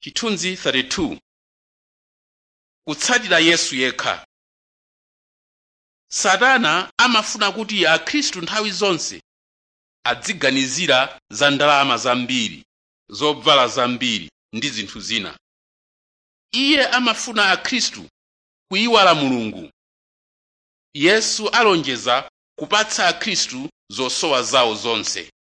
Chithunzi 32. Kutsatira Yesu yekha. Satana amafuna kuti akhristu nthawi zonse adziganizira za ndalama zambiri, zovala zambiri ndi zinthu zina. Iye amafuna akhristu kuyiwala Mulungu. Yesu alonjeza kupatsa akhristu zosowa zawo zonse.